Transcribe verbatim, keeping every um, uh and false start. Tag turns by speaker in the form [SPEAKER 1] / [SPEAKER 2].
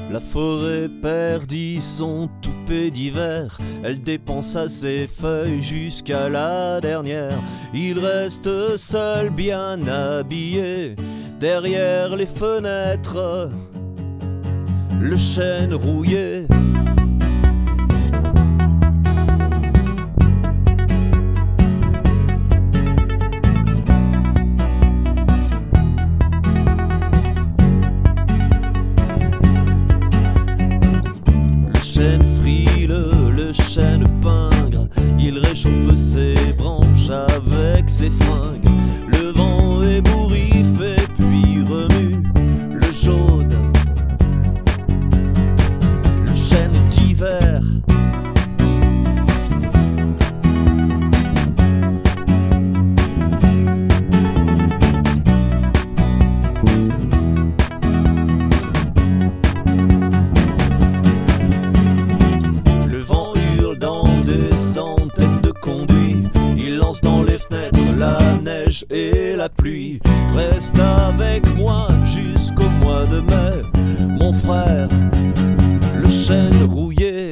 [SPEAKER 1] La forêt perdit son toupet d'hiver, elle dépensa ses feuilles jusqu'à la dernière. Il reste seul bien habillé, derrière les fenêtres, le chêne rouillé. Le chêne frileux, le chêne pingre, il réchauffe ses branches avec ses fringues. Le vent ébouriffe et puis remue le jaune, le chêne d'hiver. Centaines de conduits, il lance dans les fenêtres la neige et la pluie. Reste avec moi jusqu'au mois de mai, mon frère, le chêne rouillé.